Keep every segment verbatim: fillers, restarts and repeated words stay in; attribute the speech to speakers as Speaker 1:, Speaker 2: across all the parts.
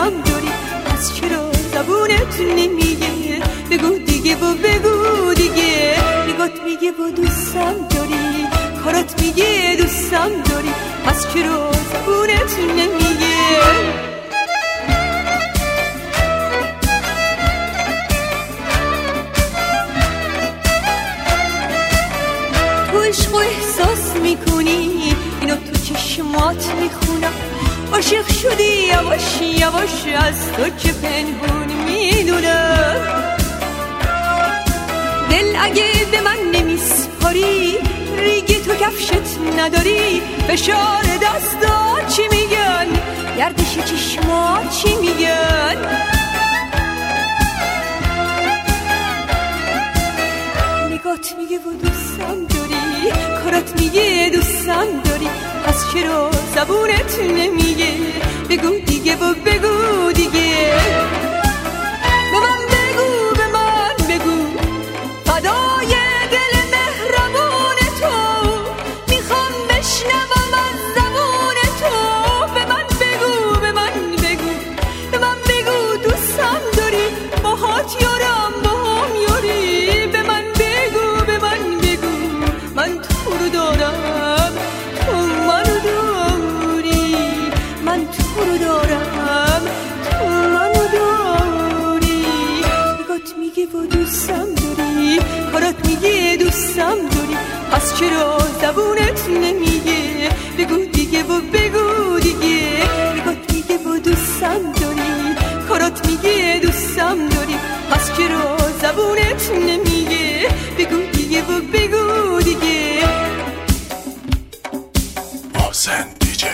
Speaker 1: دوستم داری، پس چرا زبونت نمیگه بگو دیگه و بگو دیگه. نگات میگه با دوستم داری، کارات میگه دوستم داری، پس چرا زبونت نمیگه. عشق و احساس میکنی، اینو تو چشمات میخونم. عاشق شدی یواش یواش، از تو که پنهون میدونم. دل اگه به من نمیسپاری، ریگی تو کفشت نداری. فشار دستا چی میگن، گردش چشمات چی میگن. نگات میگه و دوستم داری، کارات میگه دوستم داری، پس چرا زبونت نمیگه بگو دیگه و بگو دیگه. به من بگو، به من بگو، فدای دل مهربون تو، میخوام بشنوم از زبون تو. به من بگو، به من بگو، به من بگو دوستم داری، باهات یارم باهم یاری. به من بگو، به من بگو، من تو رو دارم تو منو داری. من تو رو دارم تو منو داری. نگات میگه و دوستم داری، کارات میگه دوستم داری، پس چرا زبونت نمیگه بگو دیگه و بگو دیگه. نگات میگه و دوستم داری، کارات میگه دوستم داری، پس چرا زبونت نمیگه بگو دیگه و بگو دیگه.
Speaker 2: محسن دیجی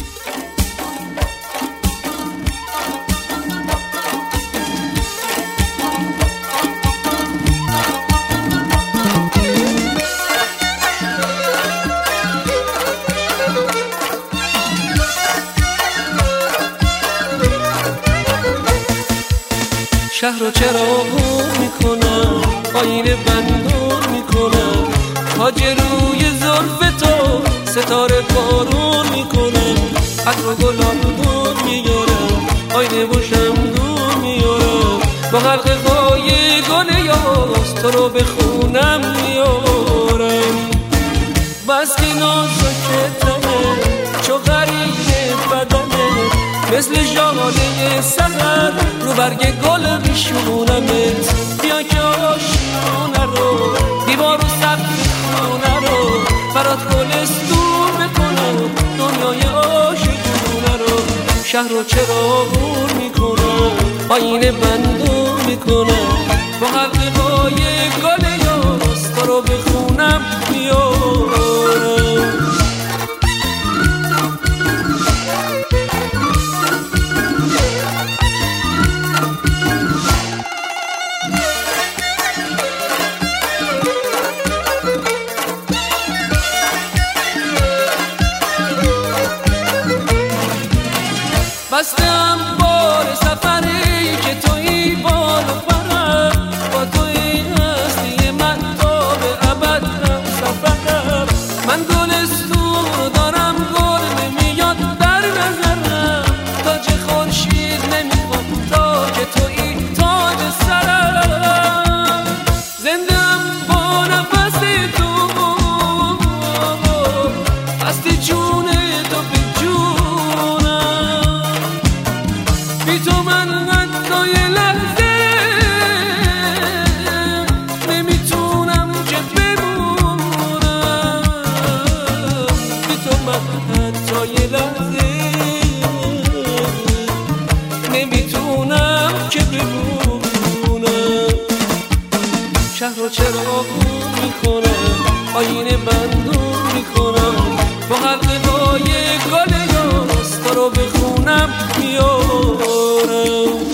Speaker 3: شهر رو چراغون میکنم، آینه بندون میکنم، تاج روی زلف تو ستاره بارون میکنم. عطر و گلابون میارم، آینه و شمدون میارم، با حلقه های گل یاس تو رو به خونم میارم. بس که نازکتمه چو غریب بدنه، مثل ژاله سحر رو برگ گل میشونمت. بیا که آشیونه رو، دیوار و سقف خونه رو برات گلستون بکنم، دنیای عاشقونه رو. شهر رو چراغون میکنم، آینه بندون میکنم، با حلقه های گل یاس تو رو به خونم میارم. بستم بار سفری که توی بال و پرم، با توی هستی من تا به ابد هم سفرم. من گلستون دارم، گل نمیاد در نظرم، تاج خورشید نمیخوام تا که توی تاج سرم. زندم با نفس تو، هستی جون تو به جونم. بی تو من حتی یه لحظه نمیتونم که بمونم. بی تو من حتی یه لحظه نمیتونم که بمونم. شهر رو چراغون میکنم، آینه بندون میکنم، با حلقه های گل یاس تو رو به خونم میارم.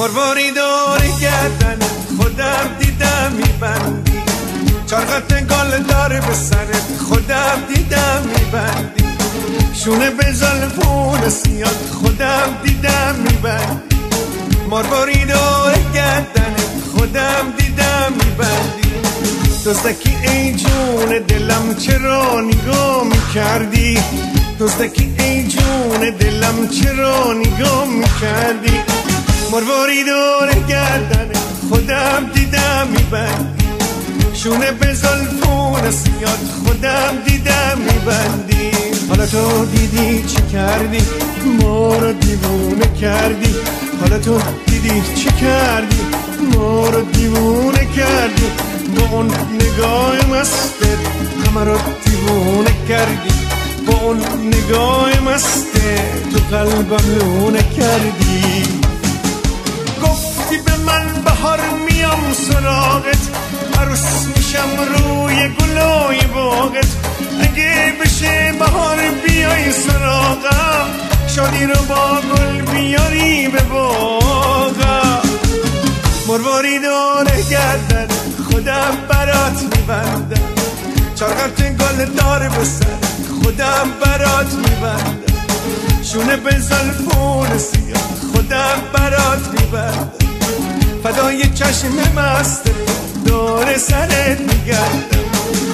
Speaker 4: مرواری دور گردن خودم دیدم میبندی، چرخت گل داره به سرت خودم دیدم میبندی، شونه به زلفون سیاد خودم دیدم میبندی، مرواری دور گردن خودم دیدم میبندی، دزدکی ای جون دلم چرا نگاه میکردی، دزدکی ای جون دلم چرا نگاه میکردی، مرواری دور گردن خودم دیدم میبندی، شونه به زلفون سیاد خودم دیدم میبندی، حالا تو دیدی چی کردی ما رو دیوونه کردی، حالا تو دیدی چی کردی ما رو دیوونه کردی، با اون نگاه مستت همه رو دیوونه کردی، با اون نگاه مستت تو قلبم لونه کردی، گفتی به من بهار میام سراغت، عروس میشم روی گلای باغت، اگه بشه بهار بیای سراغم، شادی رو با گل بیاری به باغم، مرواری داره گردن خودم برات میبندم، چرخت گل داره به سر خودم برات میبندم، شونه به زلفون سیاد خودم برات میبندم، فدای چشم مست دور سرت میگردم.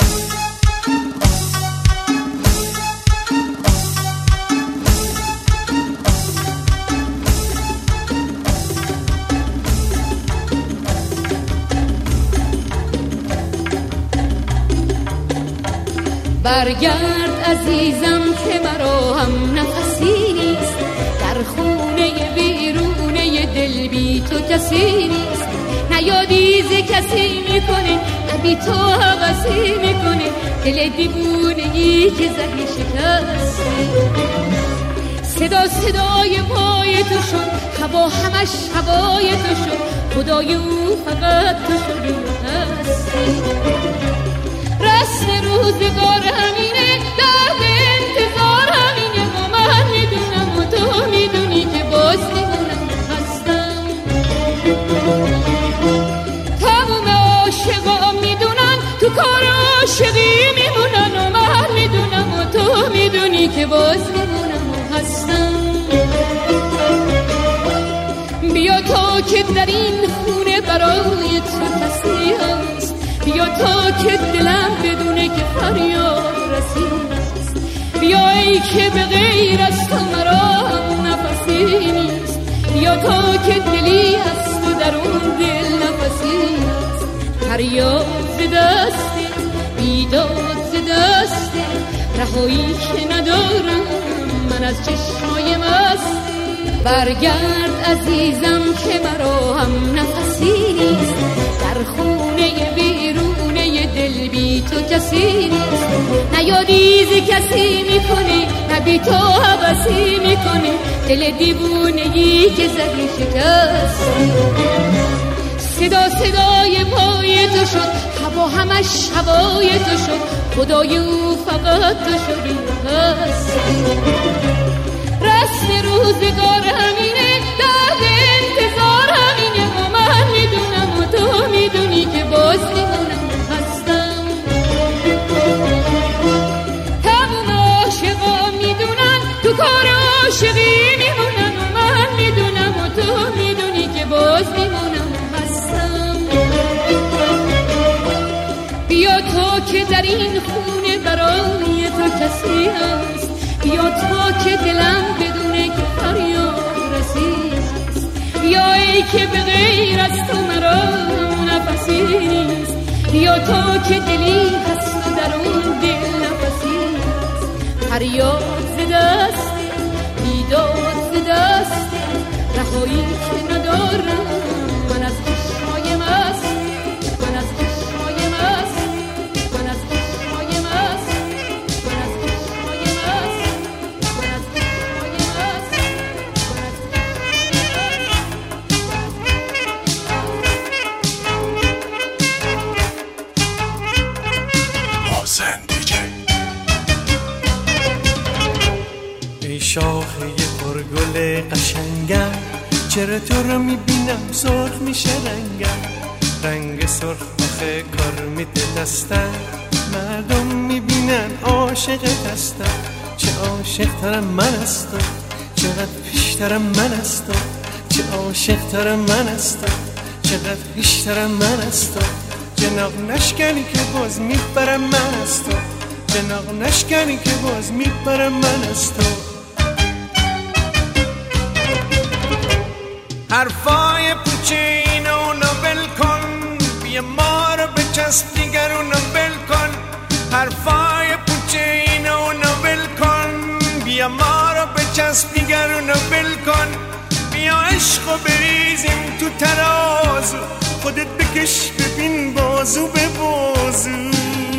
Speaker 1: برگرد عزیزم که مرا هم نفسی نیست، در خونه بیرونه دل بی تو کسی نیست، نه یادی ز کسی میکنه نه بی تو حوثی میکنه، دل دیوونگی که زهی شکسته، صدا صدای پای تو شد، هوا همش هوای تو شد، خدای او فقط تو شدی و هستی، رسم روزگار همینه، درد انتظار همینه، و من میدونم و تو میدونی که باز میمونم هستم، تموم عاشقا میدونن تو کار عاشقی میمونن، و من میدونم و تو میدونی که باز میمونم و هستم، بیا تا که در این خونه برای تو کسی هست، بیا تا که دلم بدونه که فریاد رسید است، بیا ای که به غیر از تو مرا نفسی نیست، بیا تا که دلی هست و در اون دل نفسی است، فریاد ز دسته بیداد ز دسته، رهایی که ندارم من از چشمای مست، برگرد عزیزم که مرا هم نفسی نیست، در خونه بیرونه دل بی تو کسی نیست، نه یادی ز کسی میکنه نه بی تو حوثی میکنه، دل دیوونگی که زهی شکسته، صدا صدای پای تو شد، هوا همش هوای تو شد، خدای او فقط تو شدی و هستی، رسم روزگار همینه، درد انتظار همینه، و من میدونم و تو میدونی که باز میمونم هستم، تموم عاشقا میدونن تو کار عاشقی میمونن، و من میدونم و تو میدونی که باز میمونم هستم، بیا تو که در این خونه برای تو کسی هست، بیا تا که دلم بدونه که فریاد رسید، بیا ای که به غیر از تو مرا نفسی نیست، بیا تا که دلی هست و در اون دل نفسی است، فریاد ز دسته بیداد ز دسته، رهایی که ندارم من از چشمای مست، من از چشمای مست، من از چشمای مست، من از چشمای مست، من از چشمای مست، من از
Speaker 2: محسن دیجی.
Speaker 4: ای شاخه پرگل قشنگم، چرا تو رو میبینم سرخ میشه رنگم، رنگ سرخ آخه کار میده دستم، مردم میبینن عاشقت هستم، چه عاشق ترم من از تو، چقدر پیشترم من از تو، چه عاشق ترم من از تو، چقدر پیشترم من از تو، جناق نشکنی که باز میبرم من از تو، جناق نشکنی که باز میبرم من از تو. حرفای پوچه اینو نبل کن، بیا ما رو بچسب دیگرونو بل کن، حرفای پوچه اینو نبل کن، بیا ما رو بچسب دیگرونو بل کن، بیا عشقو بریزیم تو ترازو، خودت بکش ببین بازو به بازو،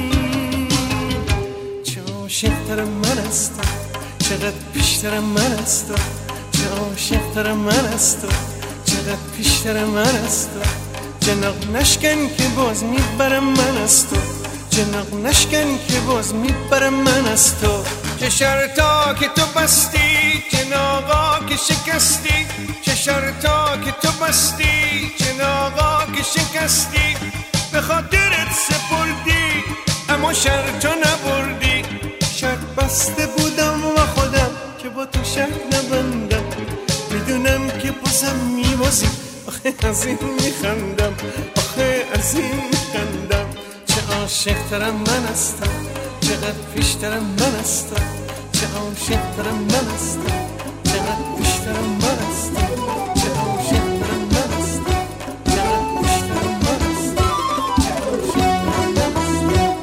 Speaker 4: چه عاشق‌ترم من از تو، چقدر پیشترم من از تو، چه عاشق‌ترم من از تو، چقدر پیشترم من از تو، جناق نشکن که باز میبرم من از تو، جناق نشکن که باز میبرم من از تو، چه شرطا که تو بستی، جناقا که شکستی، چه شرطا که تو بستی، جناقا که شکستی، به خاطرت سپردی اما شرطا نبردی، شرط بسته بودم و خودم که با تو شرط نبندم، میدونم که بازم میبازی، آخه از این میخندم، آخه از این میخندم، چه عاشق ترم من از تو، چقدر پیشترم من از تو، چه عاشق ترم من از تو، چقدر پیشترم من از تو، چه عاشق ترم من از تو، چقدر پیشترم من از تو، چه عاشق ترم من از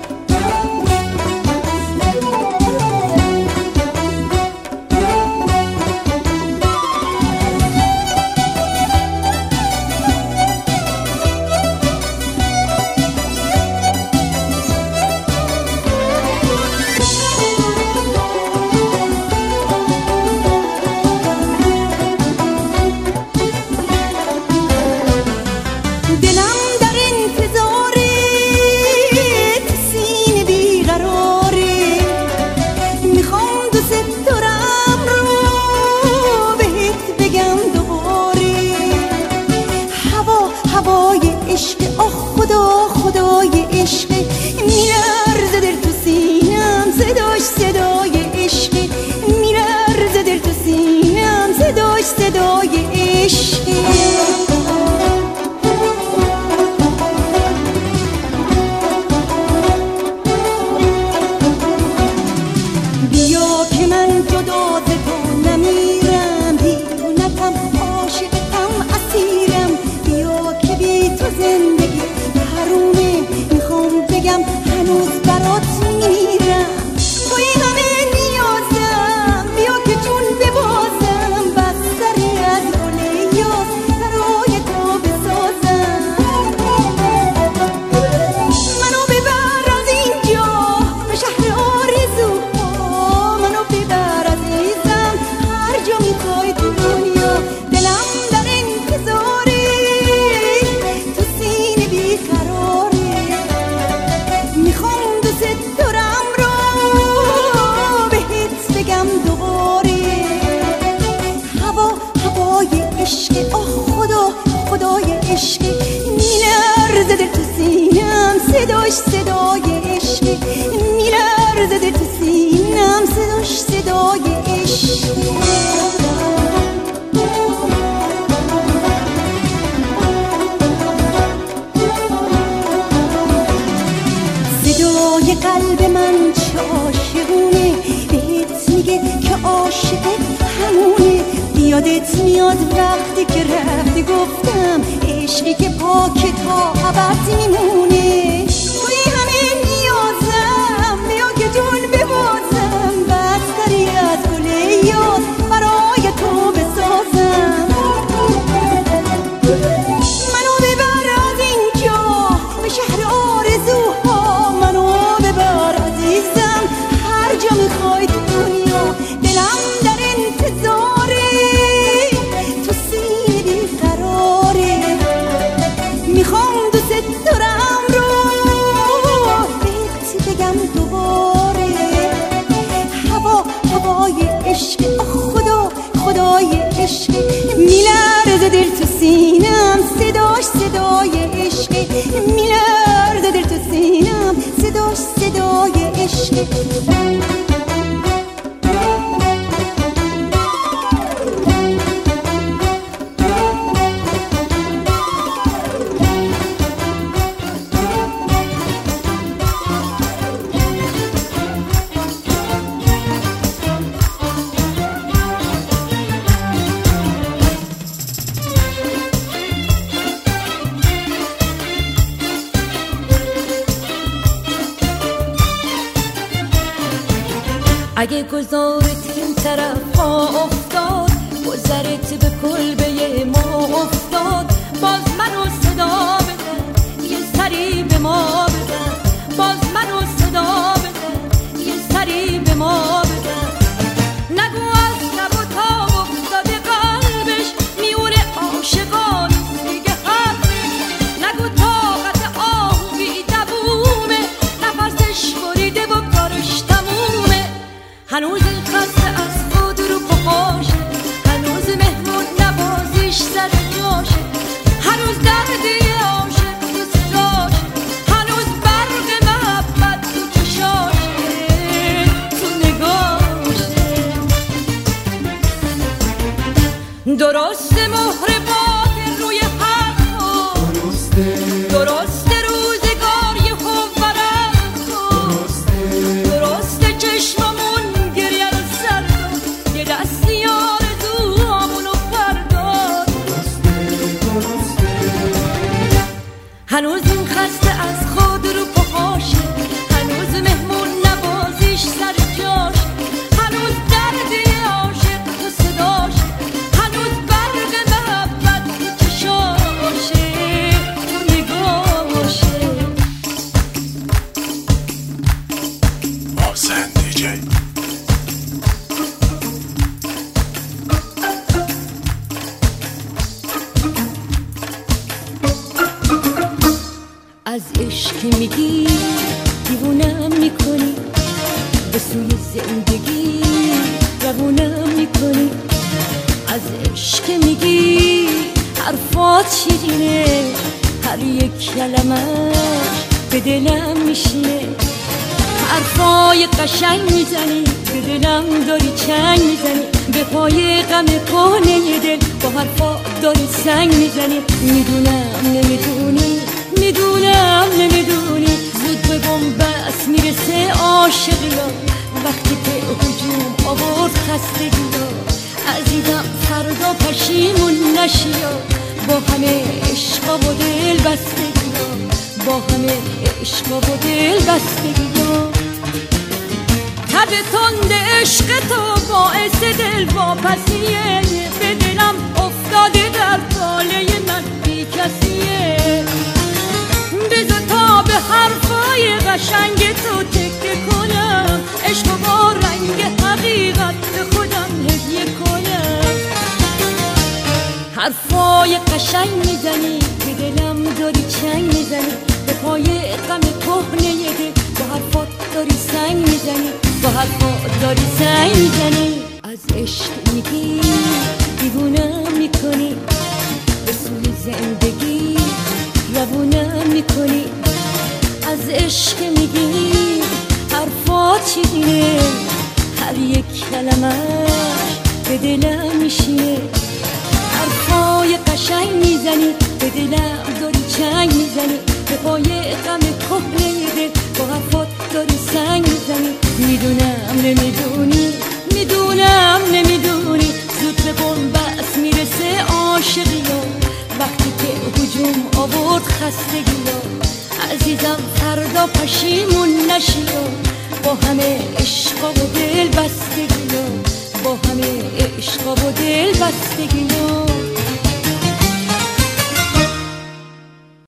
Speaker 1: یادت میاد وقتی که رفتی گفتم عشقی که پاک تا ابد میمونه، توی همه نیازم بیا که جون ببازم، بستری از گل یاد برای تو بسازم، منو ببر از اینجا به شهر آرزوها، منو ببر عزیزم هر جا میخوای تو دنیا، دلم در انتظاره تو سینه بیقراره، میخوام دوست دارم رو بهت بگم دوباره، هوا هوای عشق، خدا خدای عشق، میلرزه صدای عشق. اگه گذارت این طرف ها افتاد، گذرت به کلبه ما افتاد، باز منو صدا بزن یه سری به ما بزن، باز منو صدا بزن یه سری به ما بزن. نگو از لب و تا افتاده قلبش میونه عاشقان دیگه حرفش، نگو طاقت آه بی دوومه، نفسش بریده و کارش تمومه. هنوز این خسته از خود رو پاشه، هنوز مهمون نوازیش سر جاشه، هنوز دردی عاشق تو صداشه، هنوز برق محبت تو چشاشه، تو نگاشه. درسته مهر باطل روی حرفا، درسته روزگار یه خوب برد کن، درسته چشممون دستی آرزوامونو پرداز. هنوز این خسته از خود رو پاشه، هنوز مهمون نوازیش سر جاش، هنوز دردی عاشق تو صداش، هنوز برق محبت تو چشاشه، تو نگاشه.
Speaker 2: محسن دیجی.
Speaker 1: از عشق میگی دیوونم میکنی، به سوی زندگی روونم میکنی. از عشق میگی حرفات شیرینه، هر یک کلمش به دلم میشینه. حرفای قشنگ میزنی، به دلم داری چنگ میزنی، به پای غم کهنه دل با حرفا داری سنگ میزنی. میدونم نمیدونی، میدونم نمیدونی، زود به بنبست میرسه عاشقی ها، وقتی که هجوم آورد خستگی ها. عزیزم فردا پشیمون نشی ها، با همه عشقا و دل بستگی ها، با همه عشقا و دل بستگی ها. تب تند عشق تو باعث دل واپسیه، به دلم افتاده در پاله من بی کسیه. بذار تا به حرفای قشنگ تو تکه کنم، عشق با رنگ حقیقت به خودم هدیه کنم. حرفای قشنگ میزنی، به دلم داری چنگ میزنی، به پای غم کهنه دل با حرفات داری سنگ میزنی، با حرفات داری سنگ میزنی. از عشق میگی دیوونم میکنی، به سوی زندگی روونم میکنی. از عشق میگی حرفات چیزینه، هر یک کلمش به دلم میشینه. حرفای قشنگ میزنی، به دلم داری چنگ میزنی، به پای غم کهنه دل با حرفات داری سنگ میزنی. میدونم نمیدونی، میدونم نمیدونی، زود به بنبست میرسه عاشقی ها، وقتی که هجوم آورد خستگی ها. عزیزم فردا پشیمون نشی ها، با همه عشقا و دل بستگی ها، با همه عشقا و دل بستگی ها.